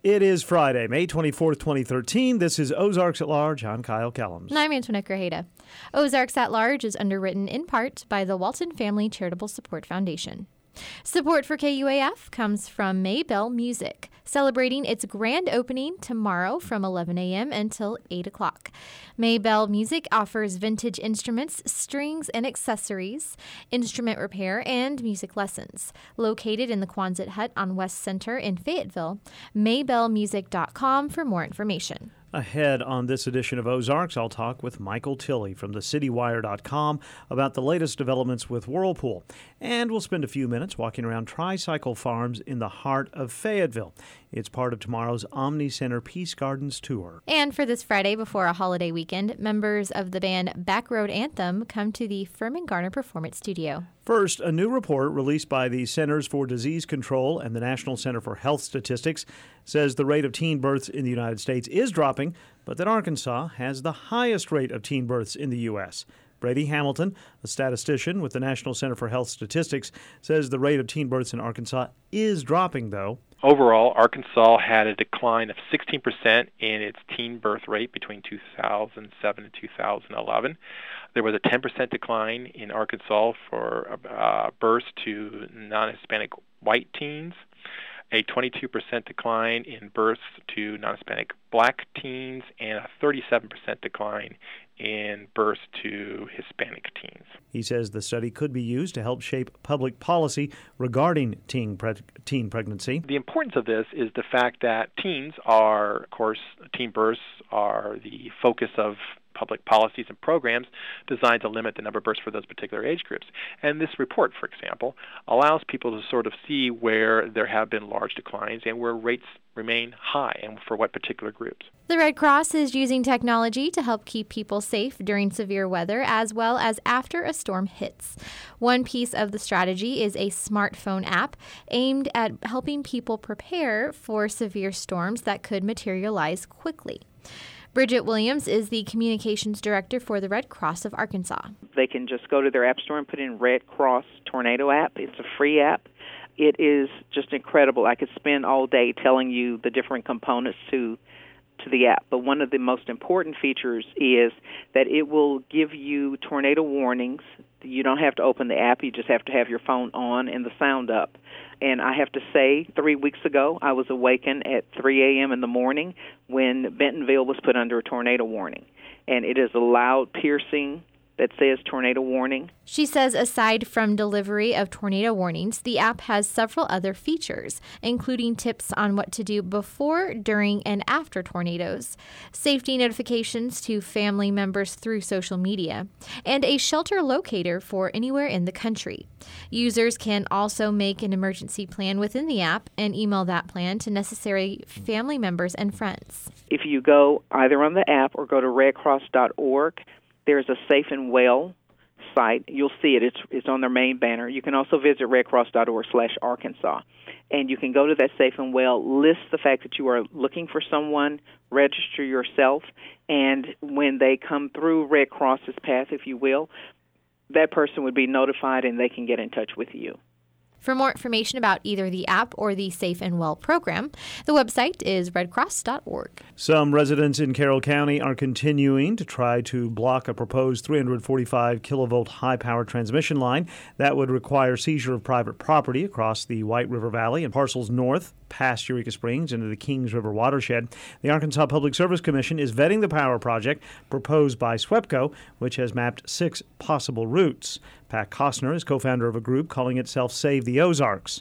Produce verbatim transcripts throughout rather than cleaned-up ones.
It is Friday, May twenty-fourth, twenty thirteen. This is Ozarks at Large. I'm Kyle Kellums. And I'm Antoinette Grajeda. Ozarks at Large is underwritten in part by the Walton Family Charitable Support Foundation. Support for K U A F comes from Maybell Music, celebrating its grand opening tomorrow from eleven a.m. until eight o'clock. Maybell Music offers vintage instruments, strings, and accessories, instrument repair, and music lessons. Located in the Quonset Hut on West Center in Fayetteville, maybell music dot com for more information. Ahead on this edition of Ozarks, I'll talk with Michael Tilley from the city wire dot com about the latest developments with Whirlpool. And we'll spend a few minutes walking around Tricycle Farms in the heart of Fayetteville. It's part of tomorrow's Omni Center Peace Gardens tour. And for this Friday before a holiday weekend, members of the band Backroad Anthem come to the Furman Garner Performance Studio. First, a new report released by the Centers for Disease Control and the National Center for Health Statistics says the rate of teen births in the United States is dropping, but that Arkansas has the highest rate of teen births in the U S Brady Hamilton, a statistician with the National Center for Health Statistics, says the rate of teen births in Arkansas is dropping, though. Overall, Arkansas had a decline of sixteen percent in its teen birth rate between two thousand seven and two thousand eleven. There was a ten percent decline in Arkansas for uh, births to non-Hispanic white teens, a twenty-two percent decline in births to non-Hispanic black teens, and a thirty-seven percent decline in births to Hispanic teens. He says the study could be used to help shape public policy regarding teen, pre- teen pregnancy. The importance of this is the fact that teens are, of course, teen births are the focus of public policies and programs designed to limit the number of births for those particular age groups. And this report, for example, allows people to sort of see where there have been large declines and where rates remain high and for what particular groups. The Red Cross is using technology to help keep people safe during severe weather as well as after a storm hits. One piece of the strategy is a smartphone app aimed at helping people prepare for severe storms that could materialize quickly. Bridget Williams is the communications director for the Red Cross of Arkansas. They can just go to their app store and put in Red Cross Tornado app. It's a free app. It is just incredible. I could spend all day telling you the different components to to the app. But one of the most important features is that it will give you tornado warnings. You don't have to open the app. You just have to have your phone on and the sound up. And I have to say, three weeks ago, I was awakened at three a.m. in the morning when Bentonville was put under a tornado warning. And it is a loud, piercing that says tornado warning. She says aside from delivery of tornado warnings, the app has several other features, including tips on what to do before, during, and after tornadoes, safety notifications to family members through social media, and a shelter locator for anywhere in the country. Users can also make an emergency plan within the app and email that plan to necessary family members and friends. If you go either on the app or go to red cross dot org, there's a Safe and Well site. You'll see it. It's it's on their main banner. You can also visit red cross dot org slash Arkansas. And you can go to that Safe and Well, list the fact that you are looking for someone, register yourself, and when they come through Red Cross's path, if you will, that person would be notified and they can get in touch with you. For more information about either the app or the Safe and Well program, the website is red cross dot org. Some residents in Carroll County are continuing to try to block a proposed three hundred forty-five kilovolt high-power transmission line that would require seizure of private property across the White River Valley and parcels north past Eureka Springs into the Kings River watershed. The Arkansas Public Service Commission is vetting the power project proposed by SWEPCO, which has mapped six possible routes. Pat Costner is co-founder of a group calling itself Save the Ozarks.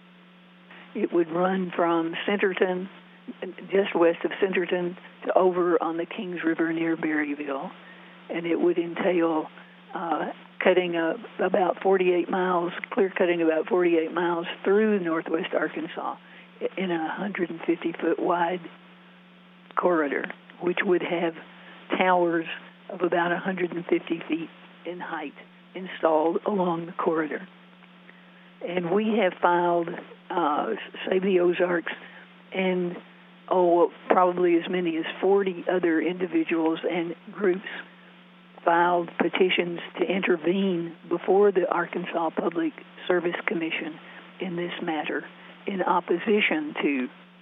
It would run from Centerton, just west of Centerton, to over on the Kings River near Berryville, and it would entail uh, cutting uh, about forty-eight miles, clear cutting about forty-eight miles through northwest Arkansas in a one hundred fifty foot wide corridor, which would have towers of about one hundred fifty feet in height installed along the corridor. And we have filed, uh, Save the Ozarks, and oh, probably as many as forty other individuals and groups filed petitions to intervene before the Arkansas Public Service Commission in this matter in opposition to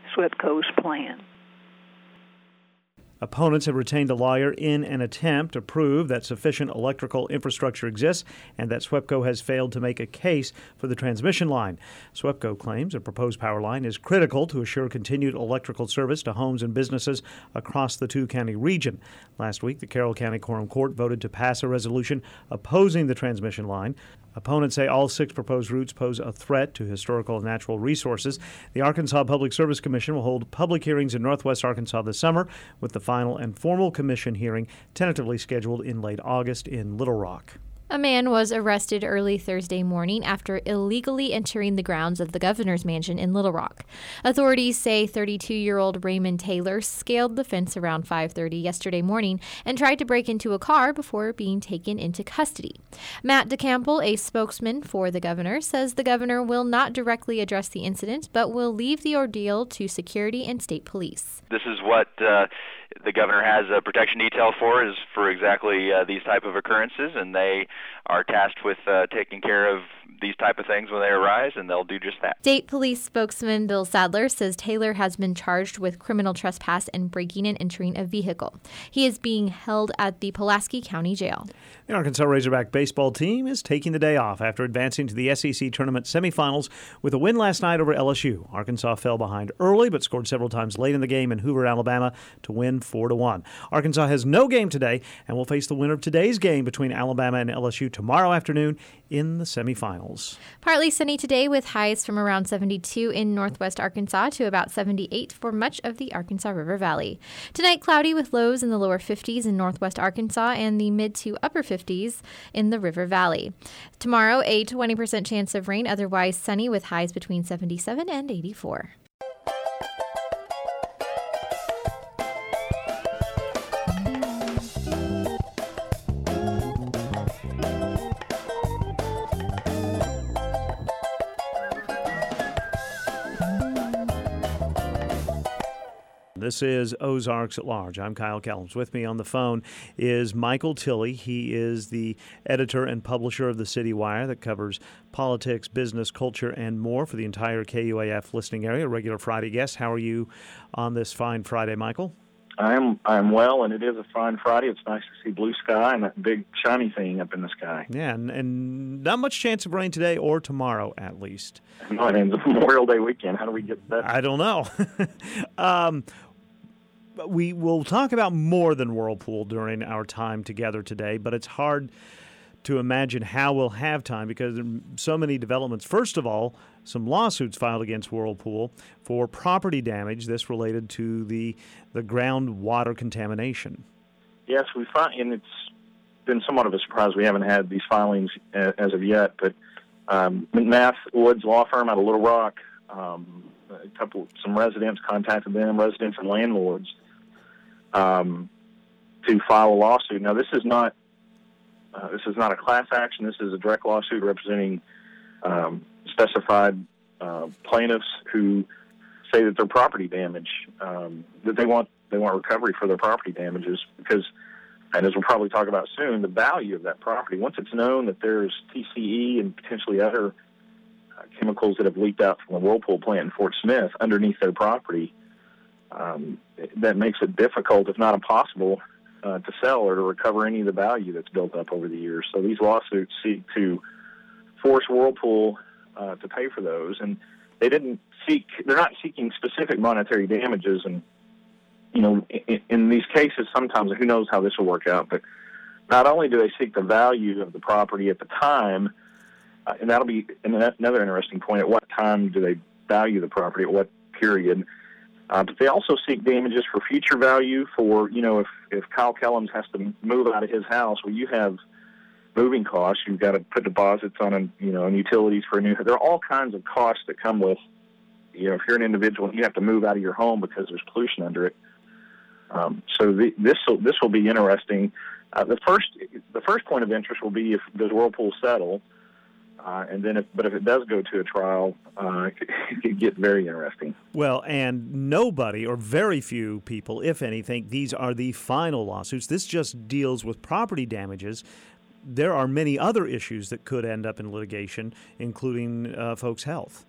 SWEPCO's plan. Opponents have retained a lawyer in an attempt to prove that sufficient electrical infrastructure exists and that SWEPCO has failed to make a case for the transmission line. SWEPCO claims a proposed power line is critical to assure continued electrical service to homes and businesses across the two-county region. Last week, the Carroll County Quorum Court voted to pass a resolution opposing the transmission line. Opponents say all six proposed routes pose a threat to historical and natural resources. The Arkansas Public Service Commission will hold public hearings in northwest Arkansas this summer, with the final and formal commission hearing tentatively scheduled in late August in Little Rock. A man was arrested early Thursday morning after illegally entering the grounds of the governor's mansion in Little Rock. Authorities say thirty-two-year-old Raymond Taylor scaled the fence around five thirty yesterday morning and tried to break into a car before being taken into custody. Matt DeCample, a spokesman for the governor, says the governor will not directly address the incident, but will leave the ordeal to security and state police. This is what uh, the governor has a protection detail for, is for exactly uh, these type of occurrences, and they are tasked with uh, taking care of these type of things when they arise, and they'll do just that. State Police spokesman Bill Sadler says Taylor has been charged with criminal trespass and breaking and entering a vehicle. He is being held at the Pulaski County Jail. The Arkansas Razorback baseball team is taking the day off after advancing to the S E C tournament semifinals with a win last night over L S U. Arkansas fell behind early but scored several times late in the game in Hoover, Alabama to win four to one. Arkansas has no game today and will face the winner of today's game between Alabama and L S U tomorrow afternoon in the semifinals. Partly sunny today with highs from around seventy-two in northwest Arkansas to about seventy-eight for much of the Arkansas River Valley. Tonight, cloudy with lows in the lower fifties in northwest Arkansas and the mid to upper fifties in the River Valley. Tomorrow, a twenty percent chance of rain, otherwise sunny with highs between seventy-seven and eighty-four. This is Ozarks at Large. I'm Kyle Kellums. With me on the phone is Michael Tilley. He is the editor and publisher of the City Wire that covers politics, business, culture, and more for the entire K U A F listening area. A regular Friday guest. How are you on this fine Friday, Michael? I'm I'm well, and it is a fine Friday. It's nice to see blue sky and that big shiny thing up in the sky. Yeah, and, and not much chance of rain today or tomorrow, at least. No, I mean, it's Memorial Day weekend. How do we get that? I don't know. um, we will talk about more than Whirlpool during our time together today, but it's hard to imagine how we'll have time because there are so many developments. First of all, some lawsuits filed against Whirlpool for property damage. This related to the the groundwater contamination. Yes, we find, and it's been somewhat of a surprise we haven't had these filings as of yet. But um, McMath Woods Law Firm out of Little Rock, um, a couple, some residents contacted them, residents and landlords, um, to file a lawsuit. Now, this is not uh, this is not a class action. This is a direct lawsuit representing um, specified uh, plaintiffs who say that their property damage, um, that they want they want recovery for their property damages because, and as we'll probably talk about soon, the value of that property, once it's known that there's T C E and potentially other uh, chemicals that have leaked out from the Whirlpool plant in Fort Smith underneath their property, um, that makes it difficult, if not impossible, uh, to sell or to recover any of the value that's built up over the years. So these lawsuits seek to force Whirlpool uh, to pay for those, and they didn't seek, they're not seeking specific monetary damages. And, you know, in, in these cases, sometimes, who knows how this will work out, but not only do they seek the value of the property at the time, uh, and that'll be another interesting point, at what time do they value the property, at what period, uh, but they also seek damages for future value for, you know, if, if Kyle Kellums has to move out of his house, well, you have moving costs. You've got to put deposits on, a, you know, and utilities for a new. There are all kinds of costs that come with, you know, if you're an individual and you have to move out of your home because there's pollution under it. Um, so the, this will this will be interesting. Uh, the first the first point of interest will be if does Whirlpool settle, uh, and then if but if it does go to a trial, uh, it, could, it could get very interesting. Well, and nobody or very few people, if any, think these are the final lawsuits. This just deals with property damages. There are many other issues that could end up in litigation, including uh, folks' health.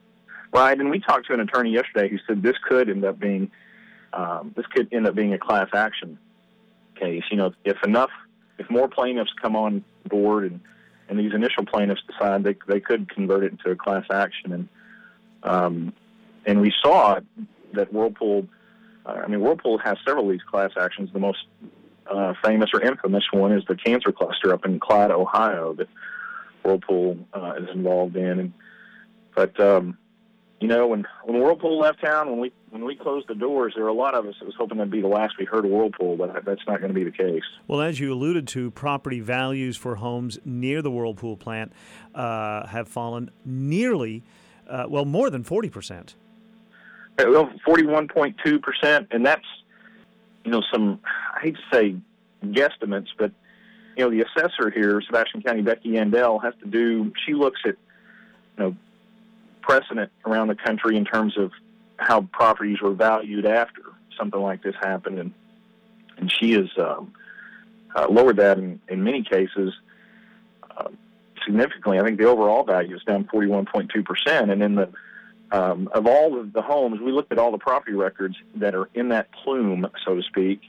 Right, and we talked to an attorney yesterday who said this could end up being um, this could end up being a class action case. You know, if enough, if more plaintiffs come on board and, and these initial plaintiffs decide they they could convert it into a class action, and um, and we saw that Whirlpool. Uh, I mean, Whirlpool has several of these class actions. The most uh, famous or infamous one is the cancer cluster up in Clyde, Ohio, that Whirlpool uh, is involved in. And but um, you know, when when Whirlpool left town, when we when we closed the doors, there were a lot of us that was hoping that'd be the last we heard of Whirlpool, but that's not going to be the case. Well, as you alluded to, property values for homes near the Whirlpool plant uh, have fallen nearly, uh, well, more than forty percent. Well, forty-one point two percent, and that's, you know, some, I hate to say guesstimates, but, you know, the assessor here, Sebastian County, Becky Yandell, has to do, she looks at, you know, precedent around the country in terms of how properties were valued after something like this happened, and and she has um, uh, lowered that in, in many cases uh, significantly. I think the overall value is down forty-one point two percent, and in the Um, of all of the homes, we looked at all the property records that are in that plume, so to speak,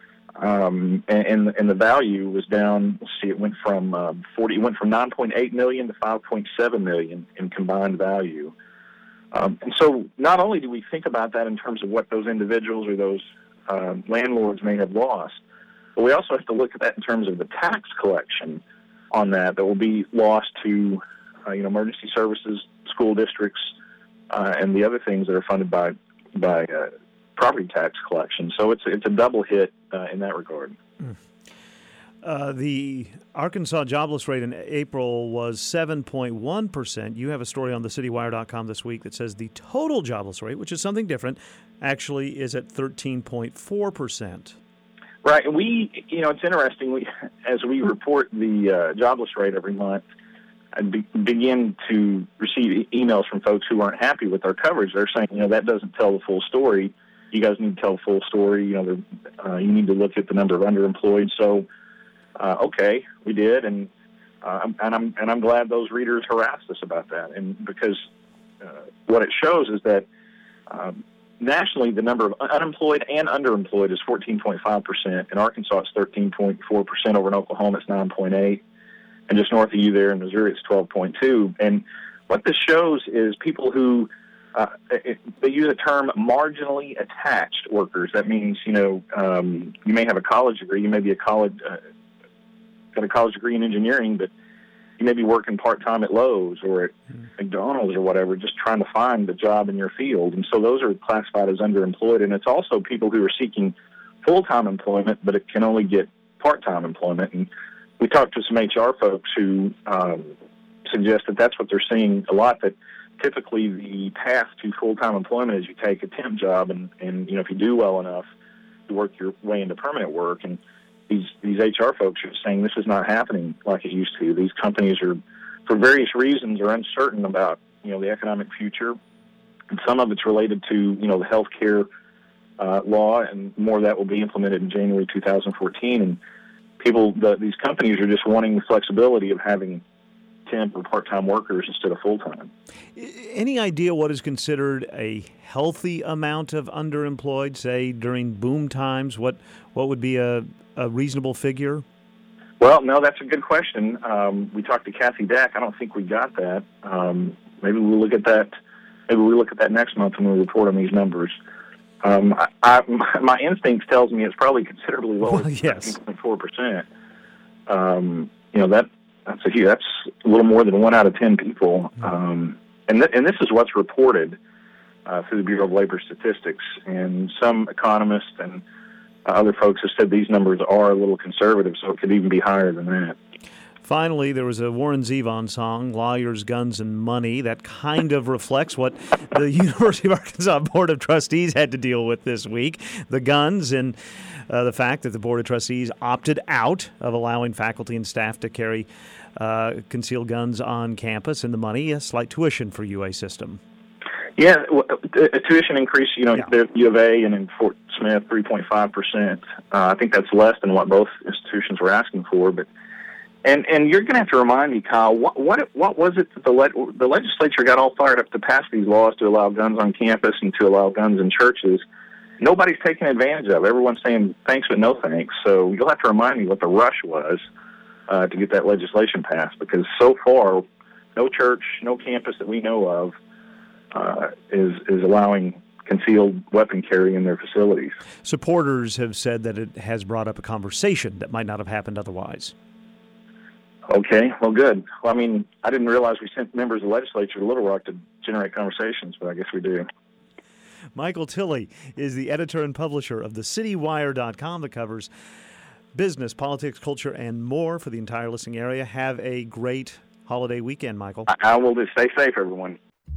um, and, and and the value was down. Let's see, it went from uh, forty, it went from nine point eight million to five point seven million in combined value. Um, and so, not only do we think about that in terms of what those individuals or those uh, landlords may have lost, but we also have to look at that in terms of the tax collection on that that will be lost to, uh, you know, emergency services, school districts. Uh, and the other things that are funded by by uh, property tax collection. So it's it's a double hit uh, in that regard. Mm. Uh, the Arkansas jobless rate in April was seven point one percent. You have a story on the city wire dot com this week that says the total jobless rate, which is something different, actually is at thirteen point four percent. Right. And we, you know, it's interesting. We, as we report the uh, jobless rate every month, I be, begin to receive e- emails from folks who aren't happy with our coverage. They're saying, you know, that doesn't tell the full story. You guys need to tell the full story. You know, uh, you need to look at the number of underemployed. So, uh, okay, we did, and uh, and I'm and I'm glad those readers harassed us about that. And because uh, what it shows is that um, nationally, the number of unemployed and underemployed is fourteen point five percent. In Arkansas, it's thirteen point four percent. Over in Oklahoma, it's nine point eight. And just north of you there in Missouri, it's twelve point two. And what this shows is people who, uh, it, they use a term marginally attached workers. That means, you know, um, you may have a college degree, you may be a college, uh, got a college degree in engineering, but you may be working part-time at Lowe's or at mm. McDonald's or whatever, just trying to find a job in your field. And so those are classified as underemployed. And it's also people who are seeking full-time employment, but it can only get part-time employment. And we talked to some H R folks who um, suggest that that's what they're seeing a lot, that typically the path to full-time employment is you take a temp job, and, and you know, if you do well enough, you work your way into permanent work. And these, these H R folks are saying this is not happening like it used to. These companies are, for various reasons, are uncertain about, you know, the economic future. And some of it's related to, you know, the health care uh, law, and more of that will be implemented in January two thousand fourteen. And people, the, these companies are just wanting the flexibility of having temp or part-time workers instead of full-time. Any idea what is considered a healthy amount of underemployed, say, during boom times? What what would be a, a reasonable figure? Well, no, that's a good question. Um, we talked to Kathy Dack. I don't think we got that. Um, maybe we'll look at that. Maybe we'll look at that next month when we report on these numbers. Um, I, I, my instinct tells me it's probably considerably lower well, yes. than four percent. Um, you know, that that's a huge, that's a little more than one out of ten people. Um, and th- and this is what's reported uh, through the Bureau of Labor Statistics. And some economists and uh, other folks have said these numbers are a little conservative, so it could even be higher than that. Finally, there was a Warren Zevon song, Lawyers, Guns, and Money, that kind of reflects what the University of Arkansas Board of Trustees had to deal with this week. The guns and uh, the fact that the Board of Trustees opted out of allowing faculty and staff to carry uh, concealed guns on campus, and the money, a slight tuition for U A system. Yeah, a tuition increase, you know, yeah. U of A and in Fort Smith, three point five percent. Uh, I think that's less than what both institutions were asking for, but And and you're going to have to remind me, Kyle, what what what was it that the le- the legislature got all fired up to pass these laws to allow guns on campus and to allow guns in churches? Nobody's taking advantage of it. Everyone's saying thanks but no thanks. So you'll have to remind me what the rush was uh, to get that legislation passed, because so far, no church, no campus that we know of uh, is is allowing concealed weapon carry in their facilities. Supporters have said that it has brought up a conversation that might not have happened otherwise. Okay, well, good. Well, I mean, I didn't realize we sent members of the legislature to Little Rock to generate conversations, but I guess we do. Michael Tilley is the editor and publisher of the city wire dot com that covers business, politics, culture, and more for the entire listening area. Have a great holiday weekend, Michael. I, I will do. Stay safe, everyone.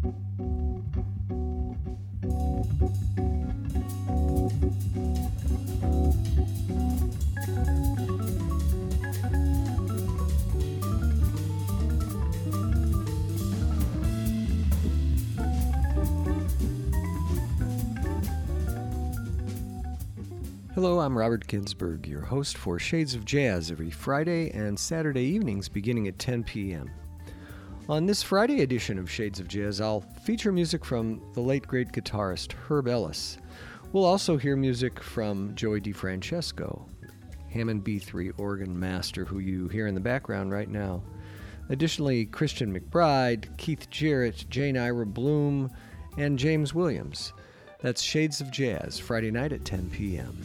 Hello, I'm Robert Ginsburg, your host for Shades of Jazz every Friday and Saturday evenings beginning at ten p.m. On this Friday edition of Shades of Jazz, I'll feature music from the late great guitarist Herb Ellis. We'll also hear music from Joey DeFrancesco, Hammond B three organ master who you hear in the background right now. Additionally, Christian McBride, Keith Jarrett, Jane Ira Bloom, and James Williams. That's Shades of Jazz, Friday night at ten p.m.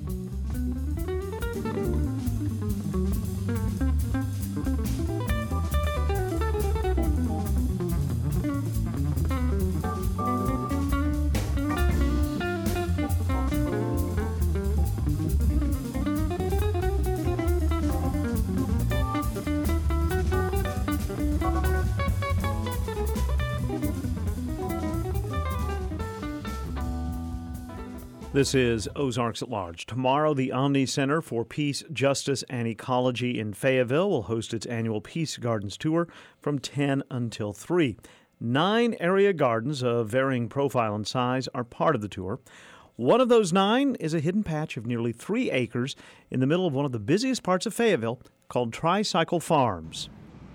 This is Ozarks at Large. Tomorrow, the Omni Center for Peace, Justice, and Ecology in Fayetteville will host its annual Peace Gardens Tour from ten until three. Nine area gardens of varying profile and size are part of the tour. One of those nine is a hidden patch of nearly three acres in the middle of one of the busiest parts of Fayetteville called Tricycle Farms.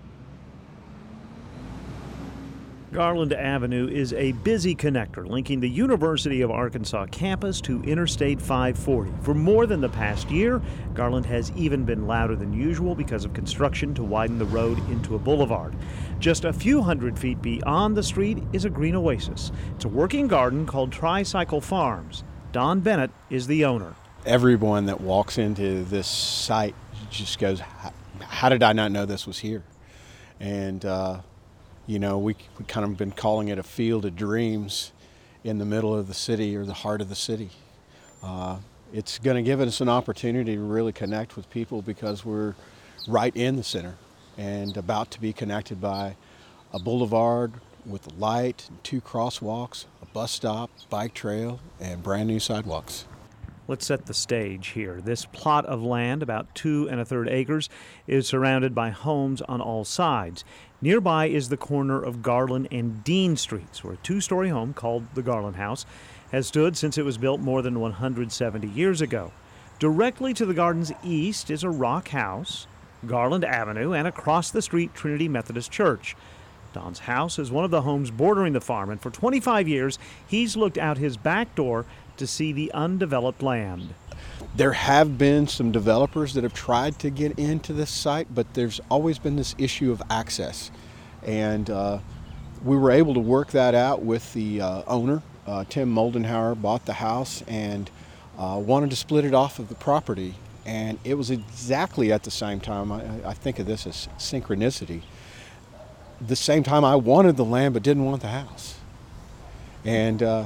Garland Avenue is a busy connector linking the University of Arkansas campus to Interstate five forty. For more than the past year, Garland has even been louder than usual because of construction to widen the road into a boulevard. Just a few hundred feet beyond the street is a green oasis. It's a working garden called Tricycle Farms. Don Bennett is the owner. Everyone that walks into this site just goes, how did I not know this was here? And uh, You know, we we kind of been calling it a field of dreams in the middle of the city or the heart of the city. Uh, it's going to give us an opportunity to really connect with people because we're right in the center and about to be connected by a boulevard with a light, and two crosswalks, a bus stop, bike trail, and brand new sidewalks. Let's set the stage here. This plot of land, about two and a third acres, is surrounded by homes on all sides. Nearby is the corner of Garland and Dean Streets, where a two-story home called the Garland House has stood since it was built more than one hundred seventy years ago. Directly to the garden's east is a rock house, Garland Avenue, and across the street, Trinity Methodist Church. Don's house is one of the homes bordering the farm, and for twenty-five years, he's looked out his back door to see the undeveloped land. There have been some developers that have tried to get into this site, but there's always been this issue of access. And uh, we were able to work that out with the uh, owner. Uh, Tim Moldenhauer bought the house and uh, wanted to split it off of the property. And it was exactly at the same time, I, I think of this as synchronicity, the same time I wanted the land but didn't want the house. And uh,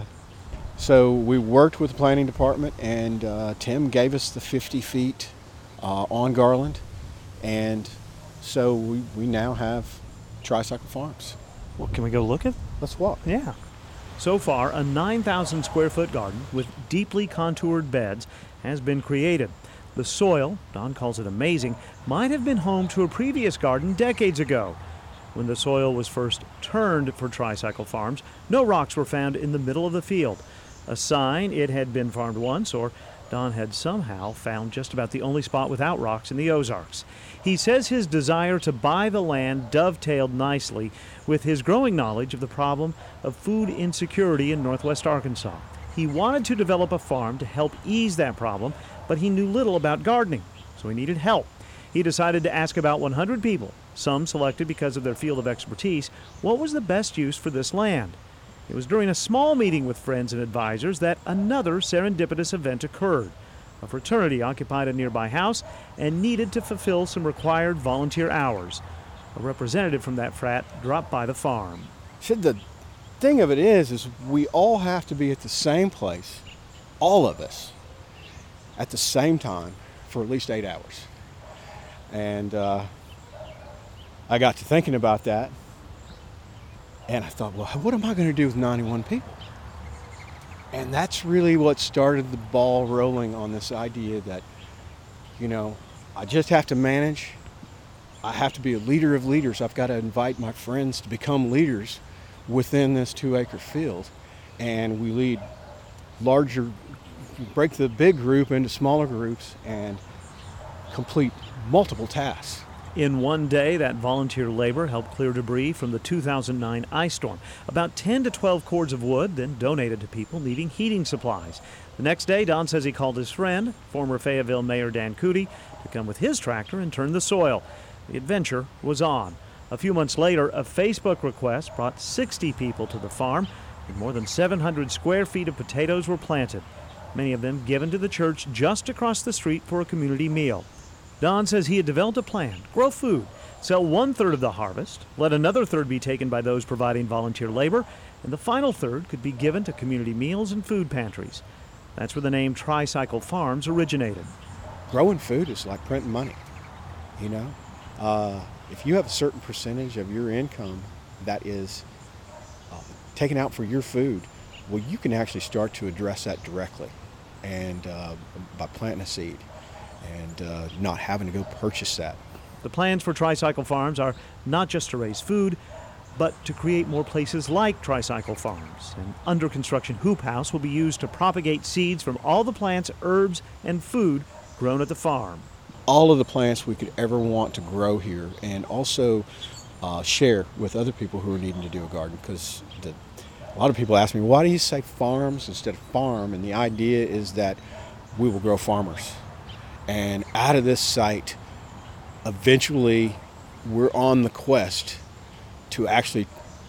So we worked with the planning department, and uh, Tim gave us the fifty feet uh, on Garland, and so we, we now have Tricycle Farms. Well, can we go look at? Let's walk. Yeah. So far, a nine thousand square foot garden with deeply contoured beds has been created. The soil, Don calls it amazing, might have been home to a previous garden decades ago. When the soil was first turned for Tricycle Farms, no rocks were found in the middle of the field. A sign it had been farmed once or Don had somehow found just about the only spot without rocks in the Ozarks. He says his desire to buy the land dovetailed nicely with his growing knowledge of the problem of food insecurity in northwest Arkansas. He wanted to develop a farm to help ease that problem, but he knew little about gardening, so he needed help. He decided to ask about one hundred people, some selected because of their field of expertise, what was the best use for this land. It was during a small meeting with friends and advisors that another serendipitous event occurred. A fraternity occupied a nearby house and needed to fulfill some required volunteer hours. A representative from that frat dropped by the farm. Said the thing of it is, is we all have to be at the same place, all of us, at the same time for at least eight hours. And uh, I got to thinking about that, and I thought, well, what am I going to do with ninety-one people? And that's really what started the ball rolling on this idea that, you know, I just have to manage. I have to be a leader of leaders. I've got to invite my friends to become leaders within this two-acre field. And we lead larger, break the big group into smaller groups and complete multiple tasks. In one day, that volunteer labor helped clear debris from the two thousand nine ice storm. About ten to twelve cords of wood, then donated to people needing heating supplies. The next day, Don says he called his friend, former Fayetteville Mayor Dan Coody, to come with his tractor and turn the soil. The adventure was on. A few months later, a Facebook request brought sixty people to the farm, and more than seven hundred square feet of potatoes were planted, many of them given to the church just across the street for a community meal. Don says he had developed a plan: grow food, sell one-third of the harvest, let another third be taken by those providing volunteer labor, and the final third could be given to community meals and food pantries. That's where the name Tricycle Farms originated. Growing food is like printing money, you know? Uh, if you have a certain percentage of your income that is uh, taken out for your food, well, you can actually start to address that directly and uh, by planting a seed and uh, not having to go purchase that. The plans for Tricycle Farms are not just to raise food, but to create more places like Tricycle Farms. An under construction hoop house will be used to propagate seeds from all the plants, herbs, and food grown at the farm. All of the plants we could ever want to grow here, and also uh, share with other people who are needing to do a garden, because a lot of people ask me, why do you say farms instead of farm? And the idea is that we will grow farmers. And out of this site, eventually we're on the quest to actually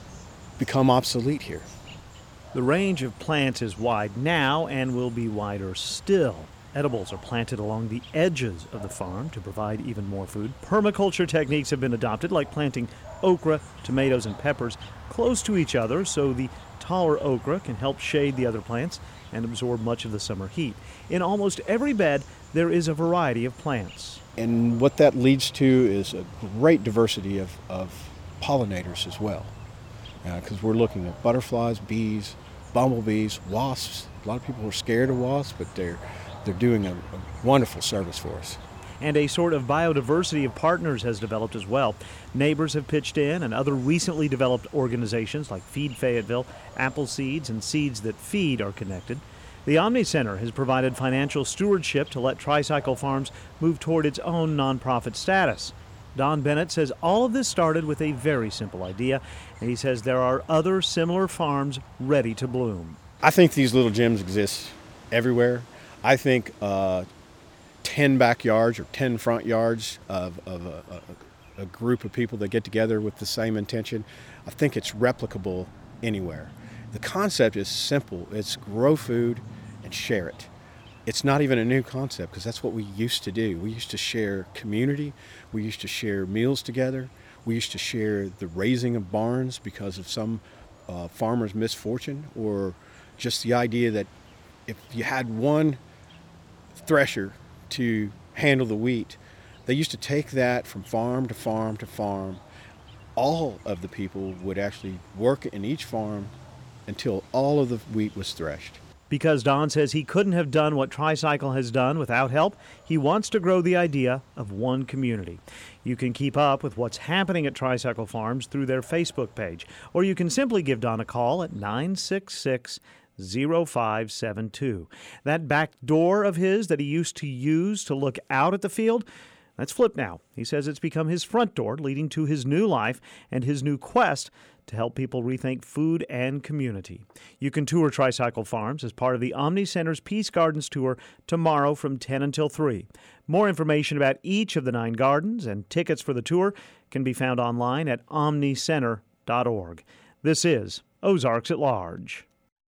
become obsolete here. The range of plants is wide now and will be wider still. Edibles are planted along the edges of the farm to provide even more food. Permaculture techniques have been adopted, like planting okra, tomatoes, and peppers close to each other so the taller okra can help shade the other plants and absorb much of the summer heat. In almost every bed, there is a variety of plants. And what that leads to is a great diversity of, of pollinators as well. Because uh, we're looking at butterflies, bees, bumblebees, wasps. A lot of people are scared of wasps, but they're they're doing a, a wonderful service for us. And a sort of biodiversity of partners has developed as well. Neighbors have pitched in, and other recently developed organizations like Feed Fayetteville, Apple Seeds, and Seeds That Feed are connected. The Omni Center has provided financial stewardship to let Tricycle Farms move toward its own nonprofit status. Don Bennett says all of this started with a very simple idea, and he says there are other similar farms ready to bloom. I think these little gyms exist everywhere. I think uh, ten backyards or ten front yards of, of a, a, a group of people that get together with the same intention, I think it's replicable anywhere. The concept is simple. It's grow food and share it. It's not even a new concept, because that's what we used to do. We used to share community. We used to share meals together. We used to share the raising of barns because of some uh, farmer's misfortune, or just the idea that if you had one thresher to handle the wheat, they used to take that from farm to farm to farm. All of the people would actually work in each farm until all of the wheat was threshed. Because Don says he couldn't have done what Tricycle has done without help, he wants to grow the idea of one community. You can keep up with what's happening at Tricycle Farms through their Facebook page, or you can simply give Don a call at nine six six, oh five seven two. That back door of his that he used to use to look out at the field, that's flipped now. He says it's become his front door, leading to his new life and his new quest to help people rethink food and community. You can tour Tricycle Farms as part of the Omni Center's Peace Gardens Tour tomorrow from ten until three. More information about each of the nine gardens and tickets for the tour can be found online at omni center dot org. This is Ozarks at Large.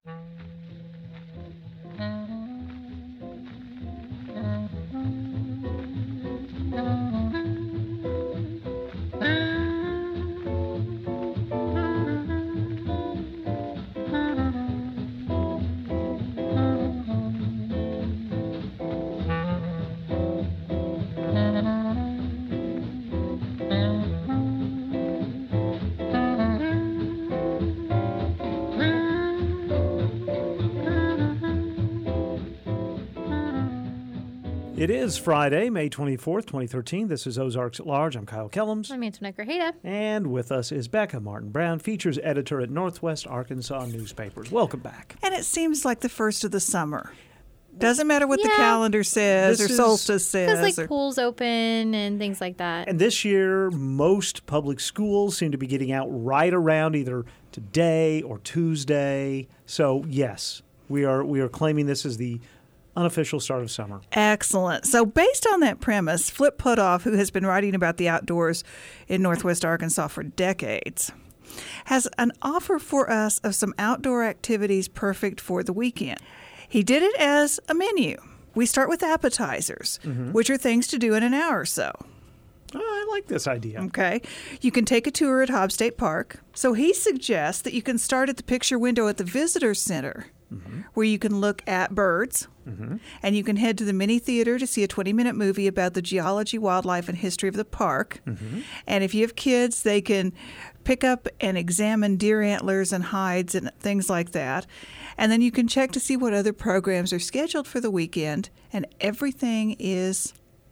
It is Friday, May twenty-fourth, twenty thirteen. This is Ozarks at Large. I'm Kyle Kellums. I'm Antoinette Grajeda. And with us is Becca Martin-Brown, features editor at Northwest Arkansas Newspapers. Welcome back. And it seems like the first of the summer. Doesn't matter what Yeah. the calendar says This or is- solstice says. Because, like, or- pools open and things like that. And this year, most public schools seem to be getting out right around either today or Tuesday. So, yes, we are we are claiming this as the unofficial start of summer. Excellent. So based on that premise, Flip Putoff, who has been writing about the outdoors in Northwest Arkansas for decades, has an offer for us of some outdoor activities perfect for the weekend. He did it as a menu. We start with appetizers, Mm-hmm. which are things to do in an hour or so. Oh, I like this idea. Okay. You can take a tour at Hobbs State Park. So he suggests that you can start at the picture window at the Visitor Center, mm-hmm. where you can look at birds, mm-hmm. and you can head to the mini theater to see a twenty-minute movie about the geology, wildlife, and history of the park. Mm-hmm. And if you have kids, they can pick up and examine deer antlers and hides and things like that. And then you can check to see what other programs are scheduled for the weekend, and everything is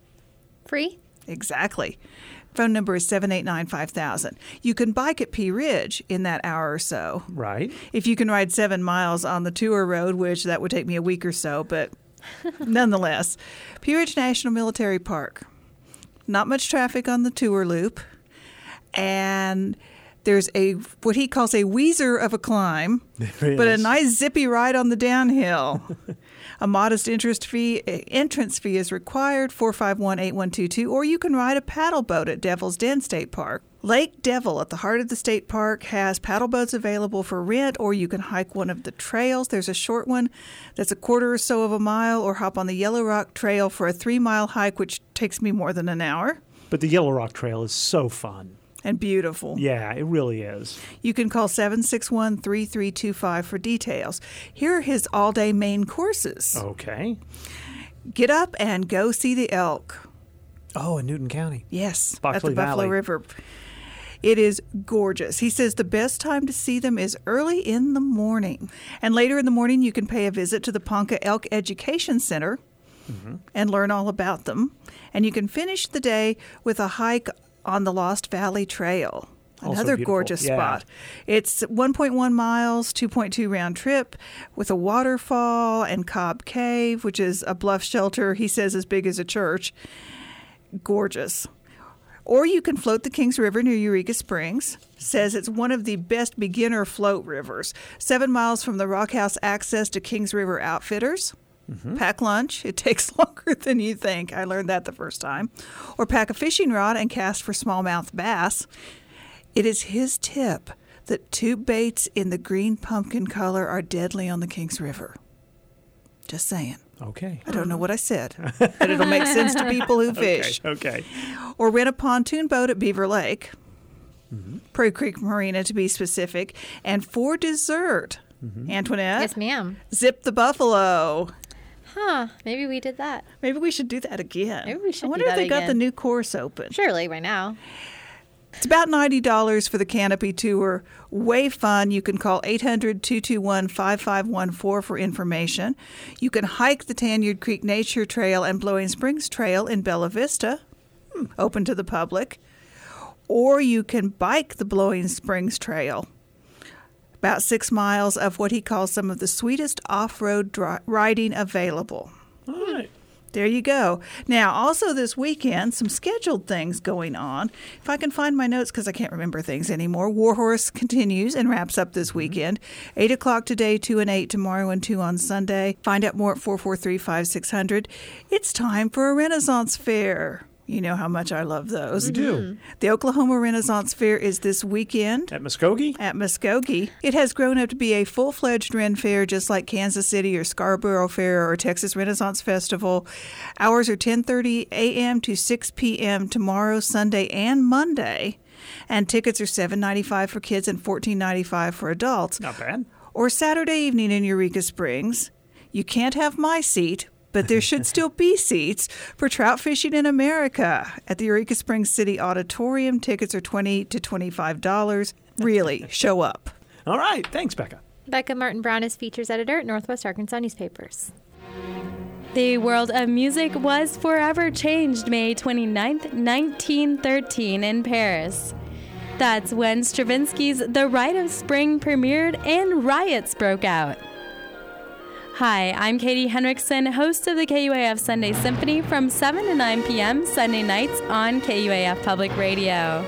Free? Exactly. Phone number is seven eight nine, five thousand. You can bike at Pea Ridge in that hour or so. Right. If you can ride seven miles on the tour road, which that would take me a week or so, but nonetheless. Pea Ridge National Military Park. Not much traffic on the tour loop. And there's a what he calls a wheezer of a climb, There but a is. nice zippy ride on the downhill. A modest interest fee, entrance fee is required, four five one, eight one two two, or you can ride a paddle boat at Devil's Den State Park. Lake Devil at the heart of the state park has paddle boats available for rent, or you can hike one of the trails. There's a short one that's a quarter or so of a mile, or hop on the Yellow Rock Trail for a three-mile hike, which takes me more than an hour. But the Yellow Rock Trail is so fun. And beautiful. Yeah, it really is. You can call seven six one, three three two five for details. Here are his all-day main courses. Okay. Get up and go see the elk. Oh, in Newton County. Yes, Boxley at the Buffalo Valley. River. It is gorgeous. He says the best time to see them is early in the morning. And later in the morning, you can pay a visit to the Ponca Elk Education Center mm-hmm. and learn all about them. And you can finish the day with a hike on the Lost Valley Trail. Also Another beautiful. gorgeous Yeah. spot. It's one point one miles, two point two round trip with a waterfall and Cobb Cave, which is a bluff shelter, he says, as big as a church. Gorgeous. Or you can float the Kings River near Eureka Springs. Says it's one of the best beginner float rivers. Seven miles from the Rock House access to Kings River Outfitters. Mm-hmm. Pack lunch. It takes longer than you think. I learned that the first time. Or pack a fishing rod and cast for smallmouth bass. It is his tip that tube baits in the green pumpkin color are deadly on the Kings River. Just saying. Okay. I don't know what I said, but it'll make sense to people who fish. Okay. okay. Or rent a pontoon boat at Beaver Lake, mm-hmm. Prairie Creek Marina to be specific. And for dessert, mm-hmm. Antoinette. Yes, ma'am. Zip the buffalo. Huh. Maybe we did that. Maybe we should do that again. Maybe we should I wonder do if that they got again. the new course open. Surely by now. It's about ninety dollars for the Canopy Tour. Way fun. You can call eight hundred, two two one, five five one four for information. You can hike the Tanyard Creek Nature Trail and Blowing Springs Trail in Bella Vista, hmm, open to the public. Or you can bike the Blowing Springs Trail. about six miles of what he calls some of the sweetest off-road dri- riding available. All right. There you go. Now, also this weekend, some scheduled things going on. If I can find my notes, because I can't remember things anymore. Warhorse continues and wraps up this weekend. eight o'clock today, two and eight tomorrow, and two on Sunday. Find out more at four four three, five six zero zero. It's time for a Renaissance Fair. You know how much I love those. We do. The Oklahoma Renaissance Fair is this weekend. At Muskogee? At Muskogee. It has grown up to be a full-fledged Ren Fair, just like Kansas City or Scarborough Fair or Texas Renaissance Festival. Hours are ten thirty a.m. to six p.m. tomorrow, Sunday, and Monday. And tickets are seven dollars and ninety-five cents for kids and fourteen dollars and ninety-five cents for adults. Not bad. Or Saturday evening in Eureka Springs. You can't have my seat, but there should still be seats for Trout Fishing in America at the Eureka Springs City Auditorium. Tickets are twenty to twenty-five dollars. Really, show up. All right. Thanks, Becca. Becca Martin Brown is features editor at Northwest Arkansas Newspapers. The world of music was forever changed May twenty-ninth, nineteen thirteen in Paris. That's when Stravinsky's The Rite of Spring premiered and riots broke out. Hi, I'm Katie Henriksen, host of the K U A F Sunday Symphony from seven to nine p.m. Sunday nights on K U A F Public Radio.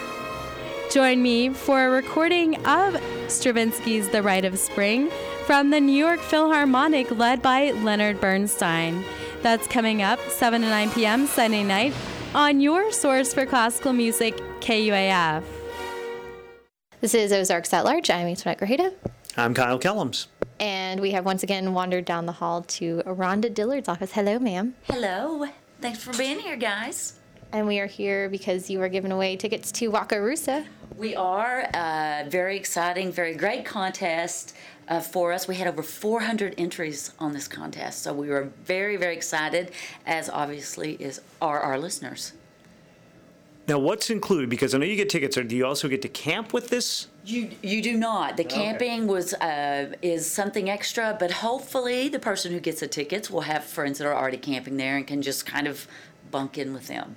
Join me for a recording of Stravinsky's The Rite of Spring from the New York Philharmonic led by Leonard Bernstein. That's coming up seven to nine p.m. Sunday night on your source for classical music, K U A F. This is Ozarks at Large. I'm Antoinette Grajeda. I'm Kyle Kellums. And we have once again wandered down the hall to Rhonda Dillard's office. Hello, ma'am. Hello. Thanks for being here, guys. And we are here because you are giving away tickets to Wakarusa. We are. Uh, very exciting, very great contest uh, for us. We had over four hundred entries on this contest, so we were very, very excited, as obviously is are our listeners. Now, what's included? Because I know you get tickets. Or do you also get to camp with this? You you do not. The Okay. camping was uh, is something extra, but hopefully the person who gets the tickets will have friends that are already camping there and can just kind of bunk in with them.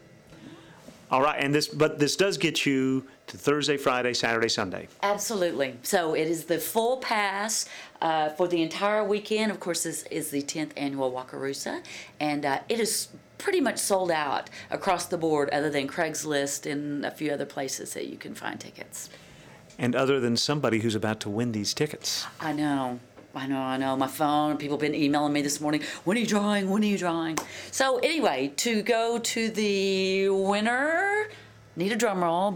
All right, and this, but this does get you to Thursday, Friday, Saturday, Sunday. Absolutely. So it is the full pass uh, for the entire weekend. Of course, this is the tenth annual Wakarusa, and uh, it is pretty much sold out across the board, other than Craigslist and a few other places that you can find tickets. And other than somebody who's about to win these tickets. I know. I know, I know. My phone, people have been emailing me this morning. When are you drawing? When are you drawing? So anyway, to go to the winner, need a drum roll.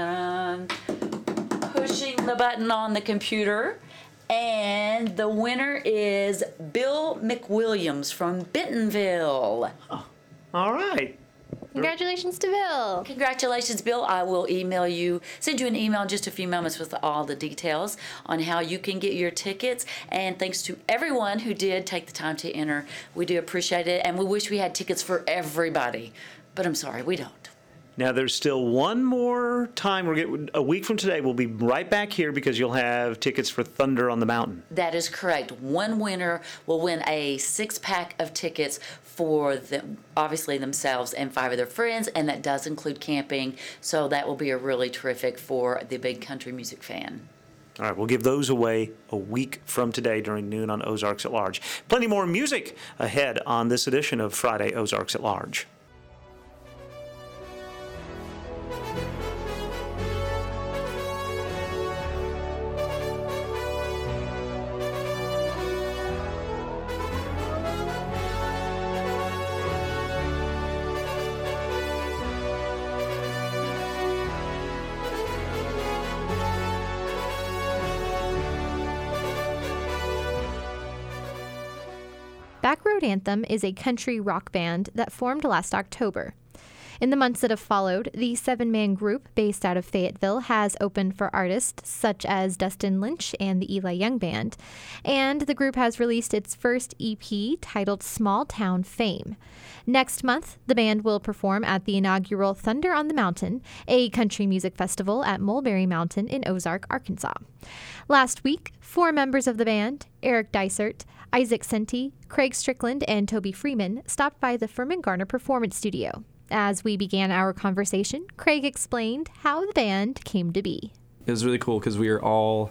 Pushing the button on the computer. And the winner is Bill McWilliams from Bentonville. Oh, all right. Congratulations to Bill. Congratulations, Bill. I will email you, send you an email in just a few moments with all the details on how you can get your tickets. And thanks to everyone who did take the time to enter. We do appreciate it, and we wish we had tickets for everybody. But I'm sorry, we don't. Now, there's still one more time. We're getting, a week from today, we'll be right back here because you'll have tickets for Thunder on the Mountain. That is correct. One winner will win a six-pack of tickets for them, obviously themselves and five of their friends, and that does include camping. So that will be a really terrific for the big country music fan. All right, we'll give those away a week from today during noon on Ozarks at Large. Plenty more music ahead on this edition of Friday Ozarks at Large. Backroad Anthem is a country rock band that formed last October. In the months that have followed, the seven-man group based out of Fayetteville has opened for artists such as Dustin Lynch and the Eli Young Band, and the group has released its first E P titled Small Town Fame. Next month, the band will perform at the inaugural Thunder on the Mountain, a country music festival at Mulberry Mountain in Ozark, Arkansas. Last week, four members of the band, Eric Dysert, Isaac Senti, Craig Strickland, and Toby Freeman, stopped by the Furman Garner Performance Studio. As we began our conversation, Craig explained how the band came to be. It was really cool because we were all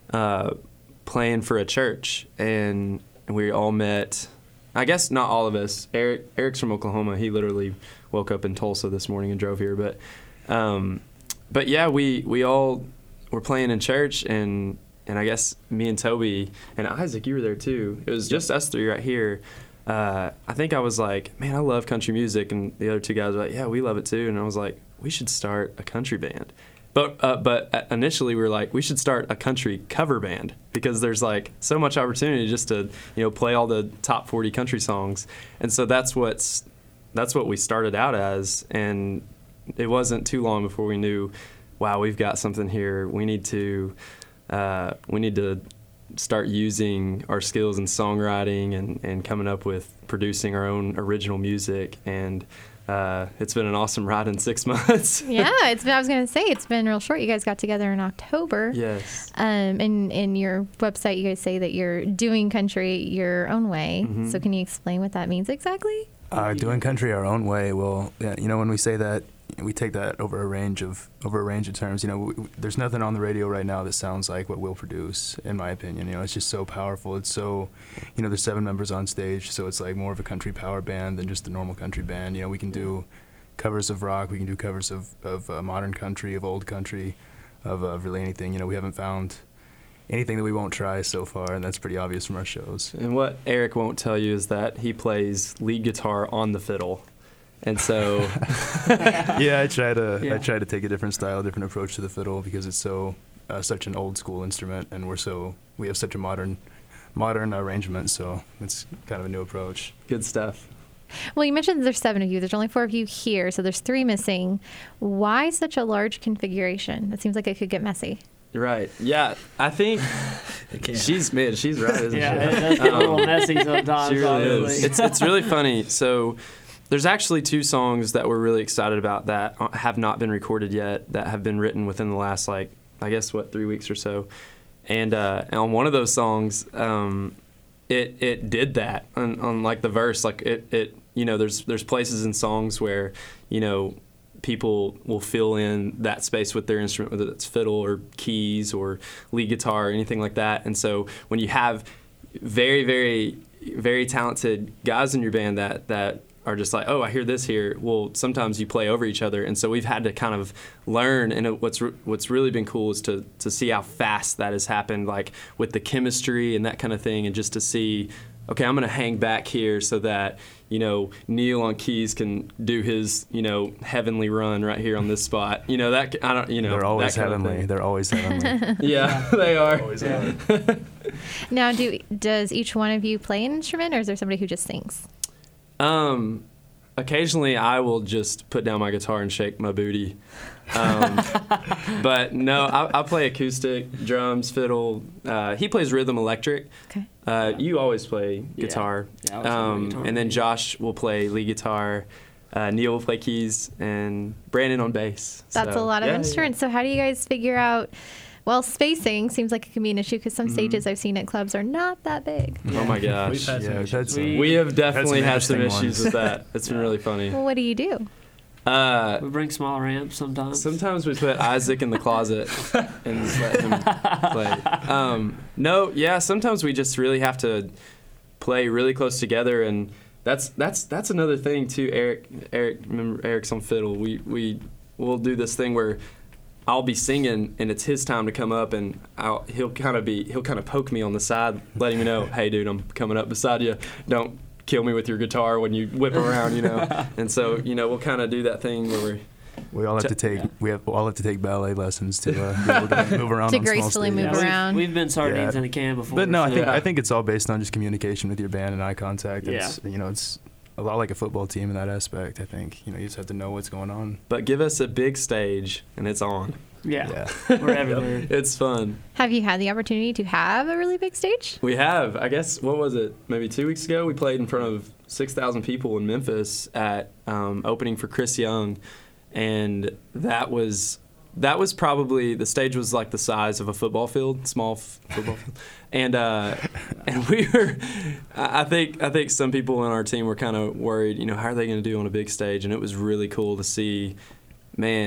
uh, playing for a church, and we all met. I guess not all of us. Eric Eric's from Oklahoma. He literally woke up in Tulsa this morning and drove here. But um, but yeah, we we all were playing in church, and and I guess me and Toby and Isaac, you were there too. It was just us three right here. Uh, I think I was like, man, I love country music, and the other two guys were like, yeah, we love it too. And I was like, we should start a country band. But uh, but initially we were like, we should start a country cover band, because there's like so much opportunity just to, you know, play all the top forty country songs. And so that's what's that's what we started out as. And it wasn't too long before we knew, wow, we've got something here. We need to uh, we need to start using our skills in songwriting and, and coming up with producing our own original music. And uh, it's been an awesome ride in six months. Yeah, it's been, I was going to say, it's been real short. You guys got together in October. Yes. Um, and in your website, you guys say that you're doing country your own way. Mhm. So can you explain what that means exactly? Uh, doing country our own way. Well, yeah, you know, when we say that, we take that over a range of over a range of terms. You know, w- there's nothing on the radio right now that sounds like what we'll produce, in my opinion. You know, it's just so powerful. It's so, you know, there's seven members on stage, so it's like more of a country power band than just a normal country band. You know, we can do covers of rock, we can do covers of of uh, modern country, of old country, of uh, really anything. You know, we haven't found anything that we won't try so far, and that's pretty obvious from our shows. And what Eric won't tell you is that he plays lead guitar on the fiddle. And so yeah, I try to Yeah. I try to take a different style, different approach to the fiddle, because it's so uh, such an old school instrument, and we're so we have such a modern modern arrangement, so it's kind of a new approach. Good stuff. Well, you mentioned there's seven of you. There's only four of you here, so there's three missing. Why such a large configuration? It seems like it could get messy. Right. Yeah, I think she's man, she's right, isn't Yeah, she? it does get a little messy sometimes, She really obviously. is. It's it's really funny. So there's actually two songs that we're really excited about that have not been recorded yet, that have been written within the last, like, I guess, what, three weeks or so. And, uh, and on one of those songs, um, it it did that on, on like the verse. Like it, it you know, there's there's places in songs where, you know, people will fill in that space with their instrument, whether it's fiddle or keys or lead guitar or anything like that. And so when you have very, very, very talented guys in your band that that are just like, oh, I hear this here. Well, sometimes you play over each other, and so we've had to kind of learn. And it, what's re- what's really been cool is to to see how fast that has happened, like with the chemistry and that kind of thing, and just to see, okay, I'm going to hang back here so that, you know, Neil on keys can do his, you know, heavenly run right here on this spot. You know, that, I don't, you know. They're always that kind of heavenly. thing. They're always heavenly. Yeah, they are. Always Yeah. heavenly. Now, do does each one of you play an instrument, or is there somebody who just sings? Um, occasionally I will just put down my guitar and shake my booty. Um, but no, I, I play acoustic, drums, fiddle. Uh, he plays rhythm electric. Okay. Uh, you always play guitar. Yeah, I always play um, guitar. and then Josh will play lead guitar. Uh, Neil will play keys, and Brandon on bass. That's So, a lot of yeah, yeah. instruments. So how do you guys figure out? Well, spacing seems like it can be an issue because some Mhm. stages I've seen at clubs are not that big. Oh my gosh. We've had some Yeah, issues. that's- We- we have had definitely some had some interesting issues ones. with that. It's been really funny. Well, what do you do? Uh, we bring smaller amps sometimes. Sometimes we put Isaac in the closet and just let him play. Um, no, yeah, sometimes we just really have to play really close together, and that's that's that's another thing too. Eric, Eric, remember Eric's on fiddle. We we will do this thing where I'll be singing and it's his time to come up, and I'll, he'll kind of be he'll kind of poke me on the side, letting me know, hey dude, I'm coming up beside you. Don't kill me with your guitar when you whip around, you know. And so, you know, we'll kind of do that thing where we're We all have to take we have we all have to take ballet lessons to uh, be able to move around To on small gracefully stages. move Yeah, we've- around. We've been sardines Yeah. in a can before. But no, I so- think I think it's all based on just communication with your band and eye contact. Yeah. It's, you know, it's a lot like a football team in that aspect. I think you know you just have to know what's going on. But give us a big stage and it's on. Yeah, we're everywhere. It's fun. Have you had the opportunity to have a really big stage? We have. I guess, what was it? Maybe two weeks ago, we played in front of six thousand people in Memphis at um, opening for Chris Young. And that was that was probably, the stage was like the size of a football field, small f- football field. And uh, and we were, I I think I think some people on our team were kind of worried, you know, how are they going to do on a big stage? And it was really cool to see, man,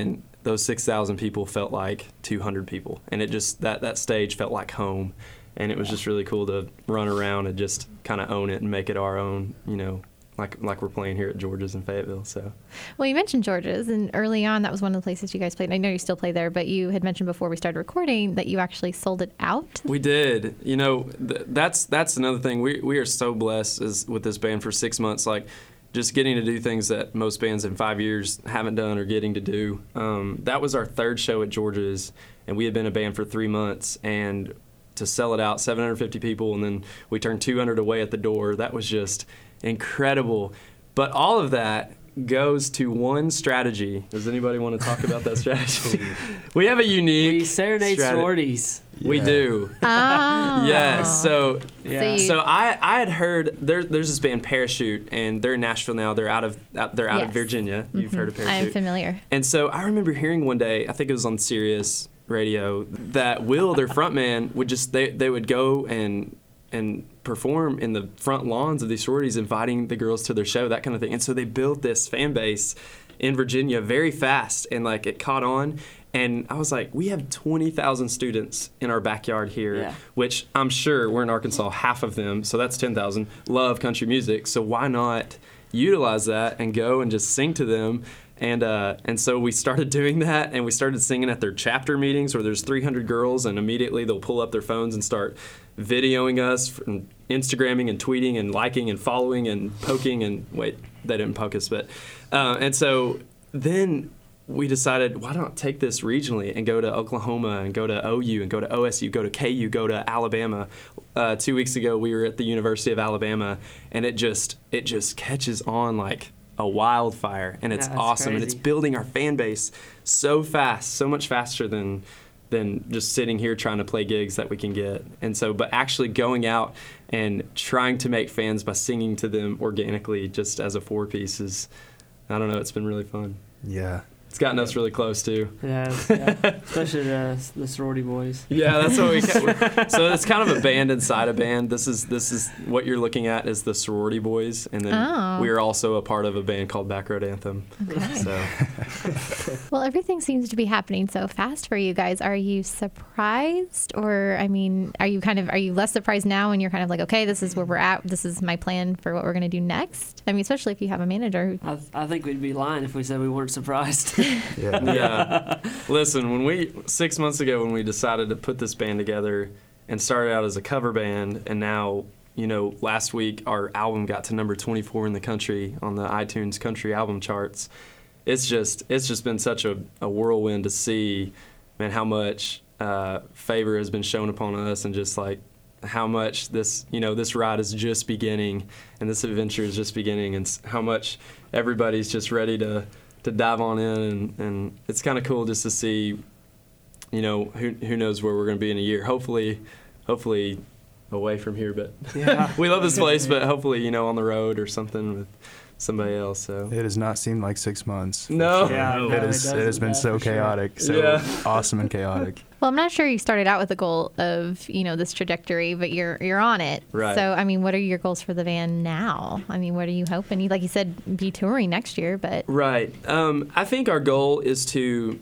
those six thousand people felt like two hundred people, and it just that that stage felt like home, and it was just really cool to run around and just kind of own it and make it our own, you know. Like like we're playing here at George's in Fayetteville. So, well, you mentioned George's, and early on that was one of the places you guys played. And I know you still play there, but you had mentioned before we started recording that you actually sold it out. We did. You know, th- that's that's another thing. We we are so blessed as with this band for six months. Like, just getting to do things that most bands in five years haven't done or getting to do. Um, that was our third show at George's, and we had been a band for three months, and to sell it out, seven hundred fifty people, and then we turned two hundred away at the door. That was just incredible. But all of that goes to one strategy. Does anybody want to talk about that strategy? We have a unique we serenade strate- sororities. We Yeah. do. Oh. Yes. So, Yeah. So, so I, I had heard there, there's this band Parachute, and they're in Nashville now. They're out of out, they're out Yes. of Virginia. You've heard of I Parachute. am familiar. And so I remember hearing one day, I think it was on Sirius Radio, that Will, their frontman, would just they they would go and and perform in the front lawns of these sororities, inviting the girls to their show, that kind of thing. And so they built this fan base in Virginia very fast, and like it caught on. And I was like, we have twenty thousand students in our backyard here, Yeah. which I'm sure we're in Arkansas, half of them, so that's ten thousand, love country music. So why not utilize that and go and just sing to them? And uh, and so we started doing that, and we started singing at their chapter meetings where there's three hundred girls, and immediately they'll pull up their phones and start videoing us, and Instagramming and tweeting and liking and following and poking and wait, they didn't poke us, but uh, and so then we decided, why not take this regionally and go to Oklahoma and go to O U and go to O S U, go to K U, go to Alabama. Uh, two weeks ago, we were at the University of Alabama, and it just it just catches on like a wildfire, and it's Yeah, that's awesome, and crazy. it's building our fan base so fast, so much faster than than just sitting here trying to play gigs that we can get. And so, but actually going out and trying to make fans by singing to them organically, just as a four piece, is, I don't know, it's been really fun. Yeah. It's gotten us really close too. Yeah, yeah. Especially the, the sorority boys. Yeah, that's what we. So it's kind of a band inside a band. This is this is what you're looking at is the sorority boys, and then Oh. we are also a part of a band called Backroad Anthem. Okay. So Well, everything seems to be happening so fast for you guys. Are you surprised, or I mean, are you kind of are you less surprised now, and you're kind of like, okay, this is where we're at. This is my plan for what we're going to do next. I mean, especially if you have a manager. Who, I, th- I think we'd be lying if we said we weren't surprised. Yeah. yeah. Listen, when we six months ago when we decided to put this band together and started out as a cover band, and now, you know, last week our album got to number twenty-four in the country on the iTunes country album charts. It's just it's just been such a, a whirlwind to see, man, how much uh, favor has been shown upon us, and just like how much this, you know, this ride is just beginning, and this adventure is just beginning, and s- how much everybody's just ready to to dive on in, and, and it's kind of cool just to see, you know, who who knows where we're going to be in a year. Hopefully, hopefully away from here, but Yeah. we love this place, but hopefully, you know, on the road or something with somebody else. So It has not seemed like six months. No. Yeah, no, It, it is, it has doesn't, been yeah, so for sure. chaotic, so Yeah. awesome and chaotic. well, I'm not sure you started out with the goal of you know this trajectory, but you're you're on it. Right. So I mean, what are your goals for the band now? I mean, what are you hoping? You like you said, be touring next year, but Right. Um, I think our goal is to,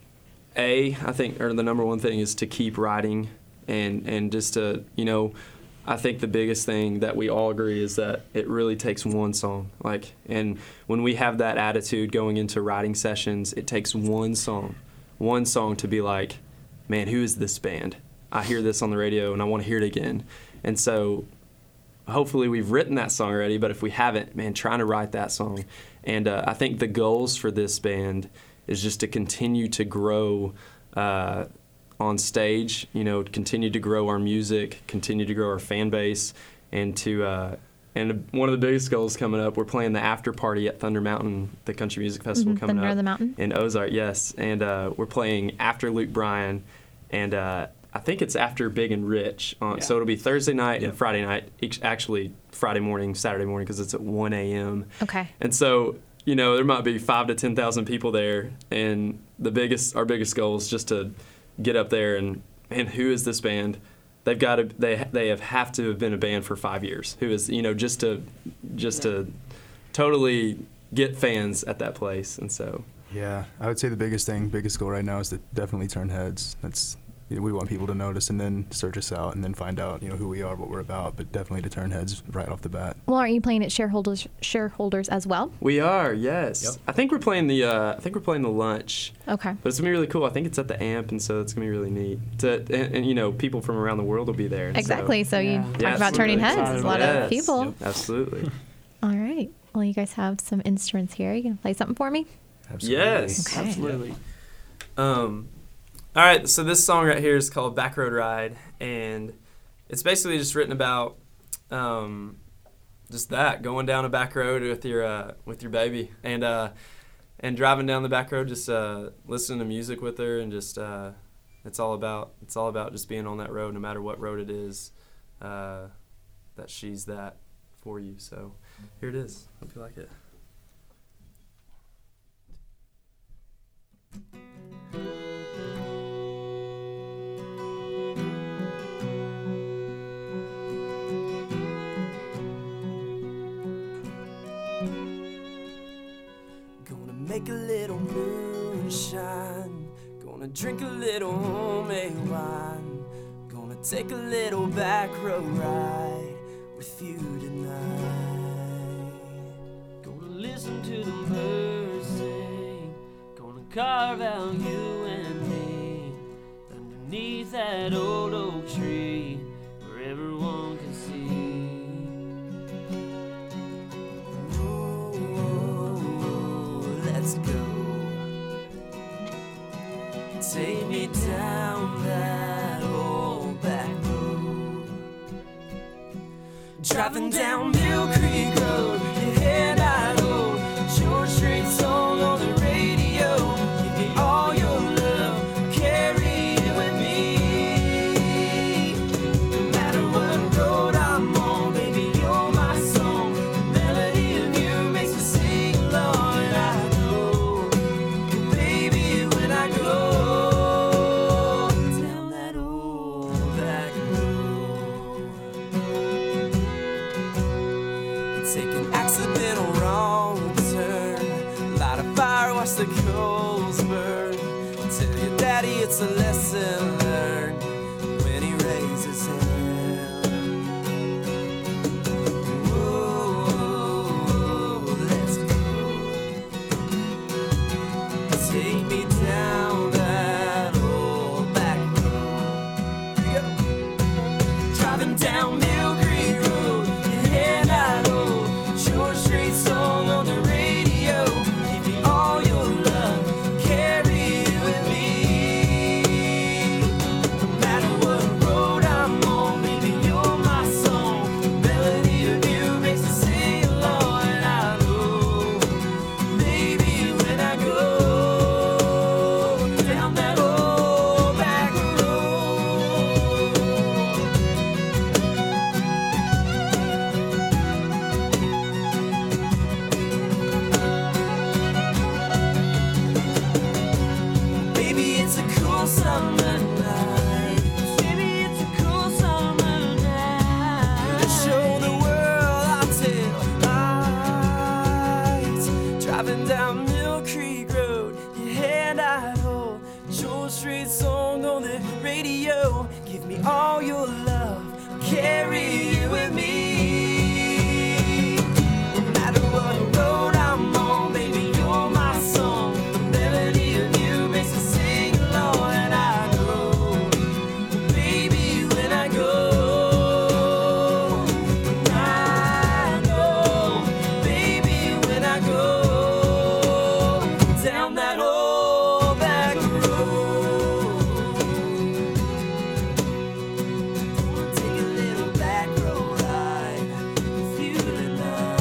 A, I think, or the number one thing is to keep writing, and, and just to, you know, I think the biggest thing that we all agree is that it really takes one song. Like, and when we have that attitude going into writing sessions, it takes one song, one song to be like, man, who is this band? I hear this on the radio and I want to hear it again. And so hopefully we've written that song already, but if we haven't, man, trying to write that song. And uh, I think the goals for this band is just to continue to grow uh, on stage, you know, continue to grow our music, continue to grow our fan base, and to uh, and one of the biggest goals coming up, we're playing the after party at Thunder Mountain, the country music festival Mhm, coming Thunder up on the Mountain. in Ozark, yes, and uh, we're playing after Luke Bryan, and uh, I think it's after Big and Rich, on, Yeah. so it'll be Thursday night and Friday night, each, actually Friday morning, Saturday morning, because it's at one a.m. okay. And so, you know, there might be five to ten thousand people there, and the biggest, our biggest goal is just to get up there and, man, who is this band? They've got to, they they have have to have been a band for five years. Who is, you know, just to, just to, totally get fans at that place, and so. Yeah, I would say the biggest thing, biggest goal right now is to definitely turn heads. That's you know, we want people to notice and then search us out and then find out, you know, who we are, what we're about, but definitely to turn heads right off the bat. Well, aren't you playing at shareholders shareholders as well? We are, yes. Yep. I think we're playing the uh, I think we're playing the lunch. Okay. But it's gonna be really cool. I think it's at the Amp, and so it's gonna be really neat. To, and, and you know, people from around the world will be there. Exactly. So, so yeah. you talk yeah, about turning heads. There's a lot yes. of people. Yep. Absolutely. All right. Well, you guys have some instruments here. You gonna play something for me? Absolutely. Yes. Okay. Absolutely. Um. All right, so this song right here is called Back Road Ride, and it's basically just written about um, just that, going down a back road with your uh, with your baby, and uh, and driving down the back road, just uh, listening to music with her, and just uh, it's all about it's all about just being on that road, no matter what road it is, uh, that she's that for you. So here it is. Hope you like it. Make a little moonshine, gonna drink a little homemade wine, gonna take a little back road ride with you tonight. Gonna listen to the birds sing, gonna carve out you and me underneath that old oak tree where everyone can see. Let's go. Take me down that old back road. Driving down Mill Creek Road, your head I hold, George Strait song on the radio. Give me all your love, carry it with me. No matter what road I'm on, baby, you're my song. The melody of you makes me sing along. And I know, baby, when I go down that old back road, take an accidental wrong turn, light a fire, watch the coals burn. Tell your daddy it's a lesson learned when he raises hell. Whoa, let's go. Take me down that old back road. Here we go. Driving down Mill Creek Road, your head I hold, George Strait song on the radio. Give me all your love, carry it with me. No matter what road I'm on, baby, you're my song. The melody of you makes me sing along. And I know, baby, when I go down that old back road. Baby, it's a cool summer night. Baby, it's a cool summer night. To show the world I'll tell lies. Driving down Mill Creek Road, your hand I hold, George Strait song on the radio. Give me all your love, carry it with me. No matter what road I'm on, baby, you're my song. The melody of you makes me sing along. And I know, baby, when I go, I know, baby, when I go down that old back road. Take a little back road ride with you tonight.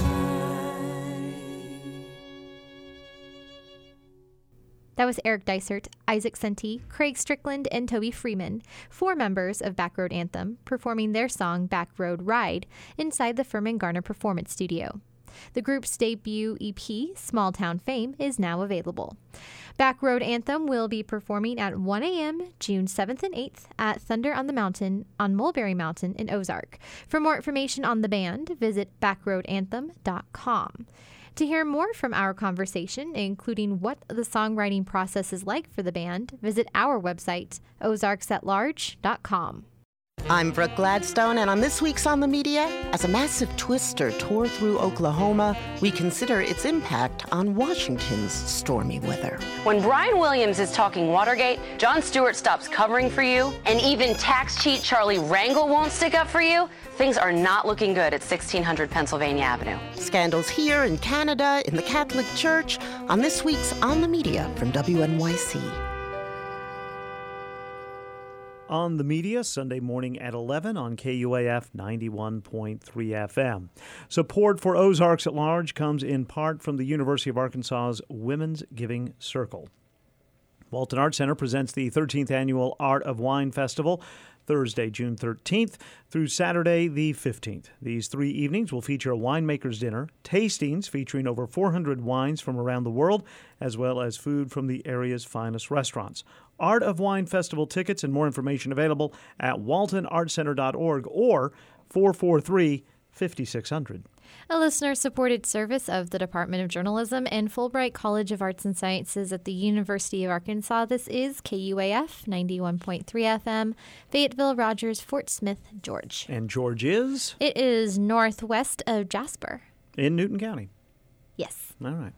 That was Eric Dysert, Isaac Senti, Craig Strickland, and Toby Freeman, four members of Back Road Anthem, performing their song Back Road Ride inside the Furman Garner Performance Studio. The group's debut E P, Small Town Fame, is now available. Back Road Anthem will be performing at one a.m. June seventh and eighth at Thunder on the Mountain on Mulberry Mountain in Ozark. For more information on the band, visit back road anthem dot com. To hear more from our conversation, including what the songwriting process is like for the band, visit our website, ozarks at large dot com. I'm Brooke Gladstone, and on this week's On the Media, as a massive twister tore through Oklahoma, we consider its impact on Washington's stormy weather. When Brian Williams is talking Watergate, Jon Stewart stops covering for you, and even tax cheat Charlie Rangel won't stick up for you, things are not looking good at sixteen hundred Pennsylvania Avenue. Scandals here in Canada, in the Catholic Church, on this week's On the Media from W N Y C. On the Media, Sunday morning at eleven on K U A F ninety-one point three F M. Support for Ozarks at Large comes in part from the University of Arkansas's Women's Giving Circle. Walton Arts Center presents the thirteenth Annual Art of Wine Festival, Thursday, June thirteenth through Saturday, the fifteenth. These three evenings will feature a winemaker's dinner, tastings featuring over four hundred wines from around the world, as well as food from the area's finest restaurants. Art of Wine Festival tickets and more information available at walton art center dot org or four four three, five six zero zero. A listener-supported service of the Department of Journalism and Fulbright College of Arts and Sciences at the University of Arkansas. This is K U A F ninety-one point three F M, Fayetteville, Rogers, Fort Smith, George. And George is? It is northwest of Jasper. In Newton County. Yes. All right.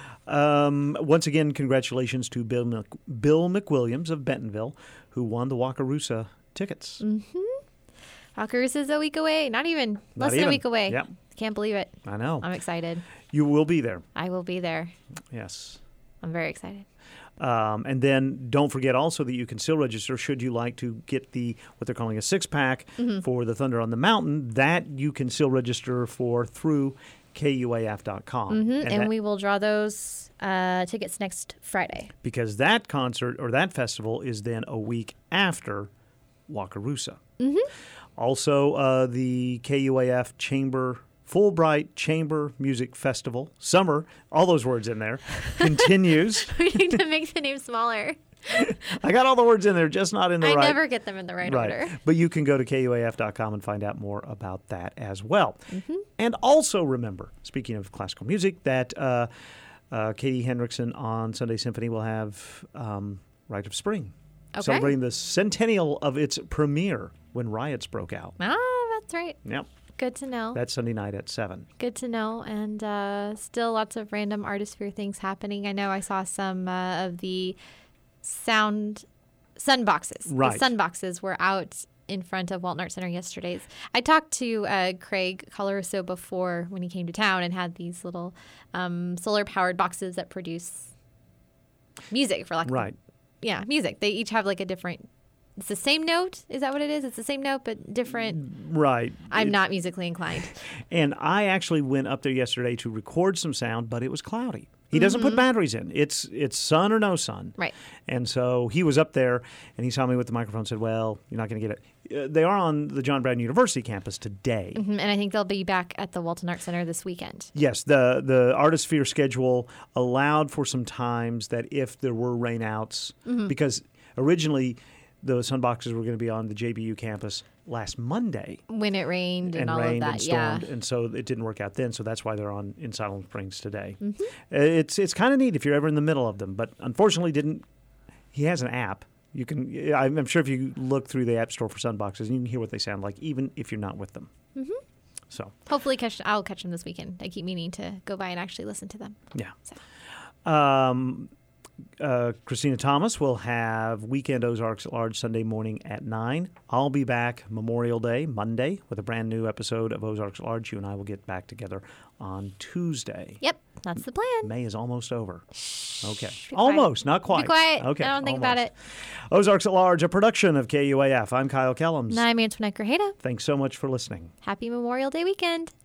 Um, once again, congratulations to Bill Mc, Bill McWilliams of Bentonville, who won the Wakarusa tickets. Mm-hmm. Wakarusa's a week away. Not even. Not Less even. than a week away. Yep. Can't believe it. I know. I'm excited. You will be there. I will be there. Yes. I'm very excited. Um, and then don't forget also that you can still register should you like to get the what they're calling a six-pack Mhm. for the Thunder on the Mountain. That you can still register for through K U A F dot com. Mm-hmm. And, that- we will draw those uh, tickets next Friday. because that concert or that festival is then a week after Wakarusa. Mm-hmm. Also, uh, the K U A F Chamber Fulbright Chamber Music Festival, summer, all those words in there, continues. We need to make the name smaller. I got all the words in there, just not in the I right. never get them in the right, order. But you can go to K U A F dot com and find out more about that as well. Mm-hmm. And also remember, speaking of classical music, that uh, uh, Katie Hendrickson on Sunday Symphony will have um, Rite of Spring, Okay. celebrating the centennial of its premiere when riots broke out. Ah, that's right. Yep. Good to know. That's Sunday night at seven. Good to know. And uh, still lots of random Artisphere things happening. I know I saw some uh, of the sound sun boxes. Right. The sun boxes were out in front of Walton Arts Center yesterday. I talked to uh, Craig Colorusso before when he came to town and had these little um, solar-powered boxes that produce music for like Right. yeah, music. They each have like a different. It's the same note. Is that what it is? It's the same note, but different. Right. I'm It- not musically inclined. And I actually went up there yesterday to record some sound, but it was cloudy. He doesn't put Mhm. batteries in. It's it's sun or no sun. Right. And so he was up there, and he saw me with the microphone and said, well, you're not going to get it. Uh, they are on the John Brown University campus today. hmm And I think they'll be back at the Walton Arts Center this weekend. Yes, the the Artisphere schedule allowed for some times that if there were rainouts, Mhm. because originally the sunboxes were going to be on the J B U campus last Monday. When it rained and, and all rained of that, and stormed, yeah. and so it didn't work out then. So that's why they're on in Silent Springs today. Mhm. Uh, It's it's kind of neat if you're ever in the middle of them, but unfortunately, didn't he has an app. You can I'm I'm sure if you look through the app store for sunboxes, you can hear what they sound like, even if you're not with them. hmm So Hopefully, catch. I'll catch them this weekend. I keep meaning to go by and actually listen to them. yeah. Um, uh, Christina Thomas will have Weekend Ozarks at Large Sunday morning at nine. I'll be back Memorial Day, Monday, with a brand new episode of Ozarks at Large. You and I will get back together on Tuesday. Yep, that's the plan. May is almost over. Okay. Be Almost, quiet. not quite. Be quiet. Okay. I don't think about almost. it. Ozarks at Large, a production of K U A F. I'm Kyle Kellums. And I'm Antoinette Grajeda. Thanks so much for listening. Happy Memorial Day weekend.